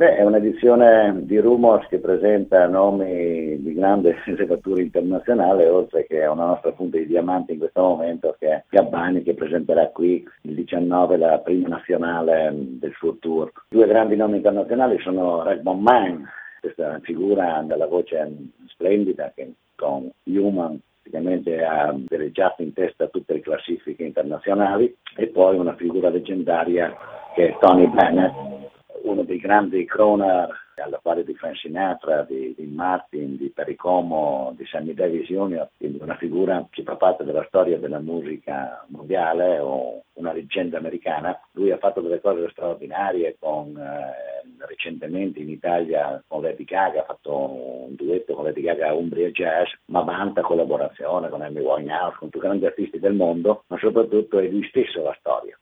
Beh, è un'edizione di Rumors che presenta nomi di grande levatura internazionale, oltre che a una nostra punta di diamanti in questo momento, che è Gabbani, che presenterà qui il 19 la prima nazionale del suo tour. Due grandi nomi internazionali sono Redmond Mann, questa figura dalla voce splendida che con Human praticamente ha veleggiato in testa a tutte le classifiche internazionali, e poi una figura leggendaria che è Tony Bennett, uno dei grandi crooner alla pari di Frank Sinatra, di Martin, di Perry Como, di Sammy Davis Jr., quindi una figura che fa parte della storia della musica mondiale o una leggenda americana. Lui ha fatto delle cose straordinarie recentemente in Italia con Lady Gaga, ha fatto un duetto con Lady Gaga a Umbria Jazz, ma vanta collaborazione con Amy Winehouse, con tutti i grandi artisti del mondo, ma soprattutto è lui stesso la storia.